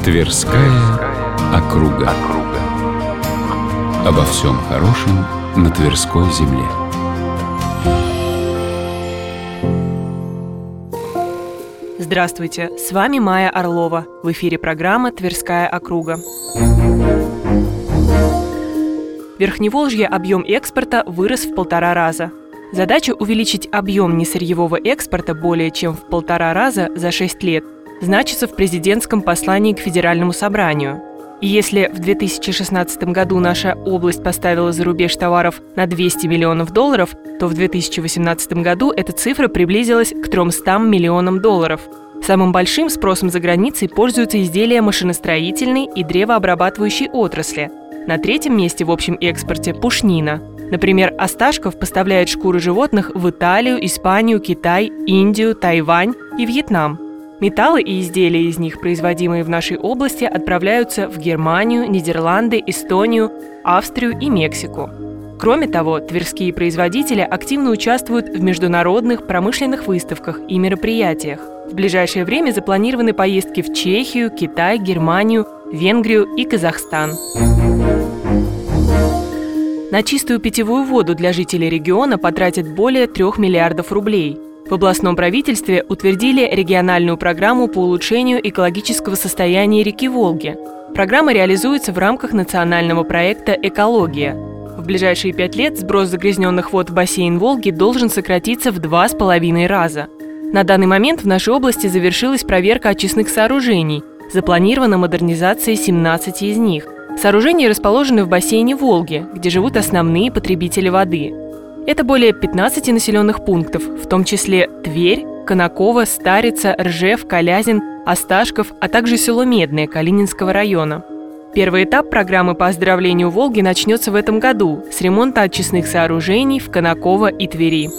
Тверская округа. Обо всем хорошем на Тверской земле. Здравствуйте, с вами Майя Орлова. В эфире программа «Тверская округа». В Верхневолжье объем экспорта вырос в 1,5 раза. Задача увеличить объем несырьевого экспорта более чем в 1,5 раза за 6 лет значится в президентском послании к Федеральному собранию. И если в 2016 году наша область поставила за рубеж товаров на $200 миллионов, то в 2018 году эта цифра приблизилась к $300 миллионам. Самым большим спросом за границей пользуются изделия машиностроительной и древообрабатывающей отрасли. На 3-м месте в общем экспорте – пушнина. Например, Осташков поставляет шкуры животных в Италию, Испанию, Китай, Индию, Тайвань и Вьетнам. Металлы и изделия из них, производимые в нашей области, отправляются в Германию, Нидерланды, Эстонию, Австрию и Мексику. Кроме того, тверские производители активно участвуют в международных промышленных выставках и мероприятиях. В ближайшее время запланированы поездки в Чехию, Китай, Германию, Венгрию и Казахстан. На чистую питьевую воду для жителей региона потратят более 3 миллиардов рублей. В областном правительстве утвердили региональную программу по улучшению экологического состояния реки Волги. Программа реализуется в рамках национального проекта «Экология». В ближайшие 5 лет сброс загрязненных вод в бассейн Волги должен сократиться в 2,5 раза. На данный момент в нашей области завершилась проверка очистных сооружений. Запланирована модернизация 17 из них. Сооружения расположены в бассейне Волги, где живут основные потребители воды. Это более 15 населенных пунктов, в том числе Тверь, Конаково, Старица, Ржев, Калязин, Осташков, а также село Медное Калининского района. Первый этап программы по оздоровлению Волги начнется в этом году с ремонта очистных сооружений в Конаково и Твери.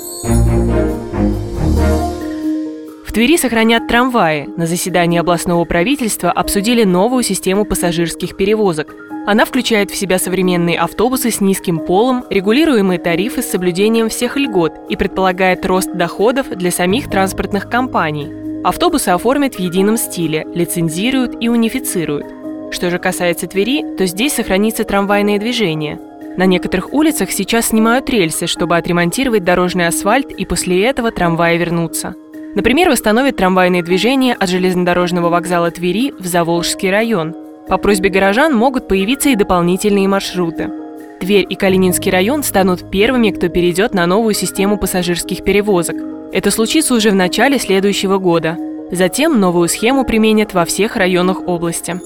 В Твери сохранят трамваи. На заседании областного правительства обсудили новую систему пассажирских перевозок. Она включает в себя современные автобусы с низким полом, регулируемые тарифы с соблюдением всех льгот и предполагает рост доходов для самих транспортных компаний. Автобусы оформят в едином стиле, лицензируют и унифицируют. Что же касается Твери, то здесь сохранится трамвайное движение. На некоторых улицах сейчас снимают рельсы, чтобы отремонтировать дорожный асфальт, и после этого трамваи вернутся. Например, восстановят трамвайное движение от железнодорожного вокзала Твери в Заволжский район. По просьбе горожан могут появиться и дополнительные маршруты. Тверь и Калининский район станут первыми, кто перейдет на новую систему пассажирских перевозок. Это случится уже в начале следующего года. Затем новую схему применят во всех районах области.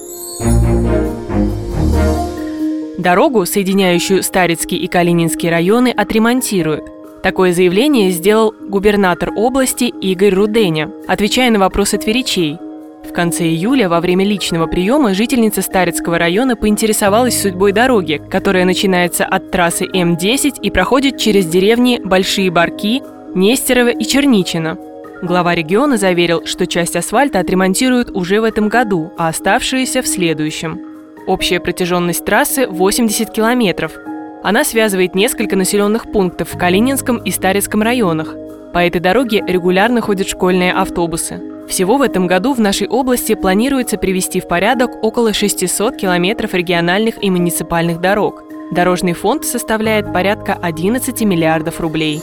Дорогу, соединяющую Старицкий и Калининский районы, отремонтируют. Такое заявление сделал губернатор области Игорь Руденя, отвечая на вопросы тверичей. В конце июля во время личного приема жительница Старицкого района поинтересовалась судьбой дороги, которая начинается от трассы М10 и проходит через деревни Большие Барки, Нестерово и Черничино. Глава региона заверил, что часть асфальта отремонтируют уже в этом году, а оставшиеся в следующем. Общая протяженность трассы 80 километров. Она связывает несколько населенных пунктов в Калининском и Старицком районах. По этой дороге регулярно ходят школьные автобусы. Всего в этом году в нашей области планируется привести в порядок около 600 километров региональных и муниципальных дорог. Дорожный фонд составляет порядка 11 миллиардов рублей.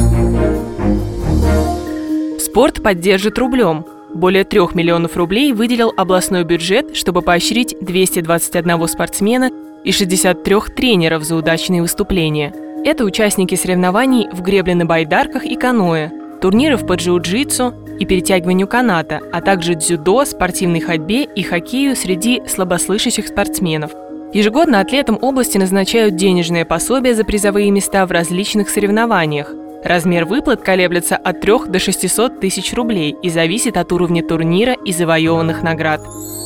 Спорт поддержит рублем. Более 3 миллионов рублей выделил областной бюджет, чтобы поощрить 221 спортсмена и 63 тренеров за удачные выступления. Это участники соревнований в гребле на байдарках и каноэ, турниров по джиу-джитсу и перетягиванию каната, а также дзюдо, спортивной ходьбе и хоккею среди слабослышащих спортсменов. Ежегодно атлетам области назначают денежное пособие за призовые места в различных соревнованиях. Размер выплат колеблется от 3 до 600 тысяч рублей и зависит от уровня турнира и завоеванных наград.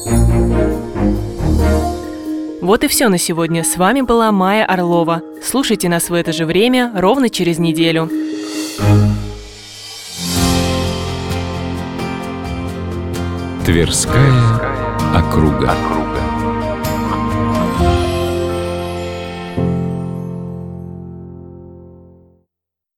Вот и все на сегодня. С вами была Майя Орлова. Слушайте нас в это же время ровно через неделю. Тверская округа.